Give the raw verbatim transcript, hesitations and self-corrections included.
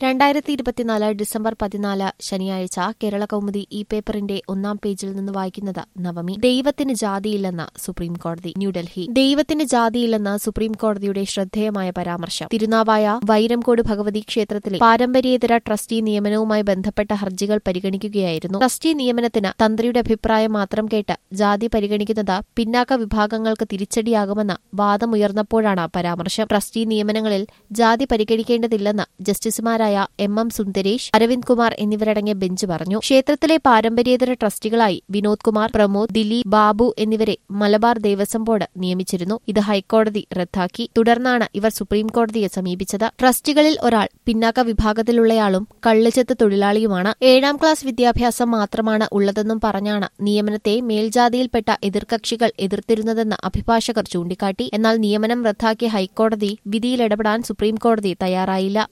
രണ്ടായിരത്തി ഇരുപത്തിനാല് ഡിസംബർ പതിനാല് ശനിയാഴ്ച കേരള കൗമുദി ഈ പേപ്പറിന്റെ ഒന്നാം പേജിൽ നിന്ന് വായിക്കുന്നത് നവമി. ദൈവത്തിന് ജാതിയില്ലെന്ന് സുപ്രീംകോടതി. ന്യൂഡൽഹി. ദൈവത്തിന് ജാതിയില്ലെന്ന് സുപ്രീംകോടതിയുടെ ശ്രദ്ധേയമായ പരാമർശം. തിരുനാവായ വൈരംകോട് ഭഗവതി ക്ഷേത്രത്തിലെ പാരമ്പര്യേതര ട്രസ്റ്റി നിയമനവുമായി ബന്ധപ്പെട്ട ഹർജികൾ പരിഗണിക്കുകയായിരുന്നു. ട്രസ്റ്റി നിയമനത്തിന് തന്ത്രിയുടെ അഭിപ്രായം മാത്രം കേട്ട് ജാതി പരിഗണിക്കുന്നത് പിന്നാക്ക വിഭാഗങ്ങൾക്ക് തിരിച്ചടിയാകുമെന്ന് വാദമുയർന്നപ്പോഴാണ് പരാമർശം. ട്രസ്റ്റി നിയമനങ്ങളിൽ ജാതി പരിഗണിക്കേണ്ടതില്ലെന്ന് ജസ്റ്റിസുമാരായ എം എം സുന്ദരേഷ്, അരവിന്ദ് കുമാർ എന്നിവരടങ്ങിയ ബെഞ്ച് പറഞ്ഞു. ക്ഷേത്രത്തിലെ പാരമ്പര്യേതര ട്രസ്റ്റികളായി വിനോദ് കുമാർ, പ്രമോദ്, ദിലീപ്, ബാബു എന്നിവരെ മലബാർ ദേവസ്വം ബോർഡ് നിയമിച്ചിരുന്നു. ഇത് ഹൈക്കോടതി റദ്ദാക്കി. തുടർന്നാണ് ഇവർ സുപ്രീംകോടതിയെ സമീപിച്ചത്. ട്രസ്റ്റികളിൽ ഒരാൾ പിന്നാക്ക വിഭാഗത്തിലുള്ളയാളും കള്ളുചെത്ത് തൊഴിലാളിയുമാണ്. ഏഴാം ക്ലാസ് വിദ്യാഭ്യാസം മാത്രമാണ് ഉള്ളതെന്നും പറഞ്ഞാണ് നിയമനത്തെ മേൽജാതിയിൽപ്പെട്ട എതിർകക്ഷികൾ എതിർത്തിരുന്നതെന്ന് അഭിഭാഷകർ ചൂണ്ടിക്കാട്ടി. എന്നാൽ നിയമനം റദ്ദാക്കിയ ഹൈക്കോടതി വിധിയിലിടപെടാൻ സുപ്രീംകോടതി തയ്യാറായില്ല.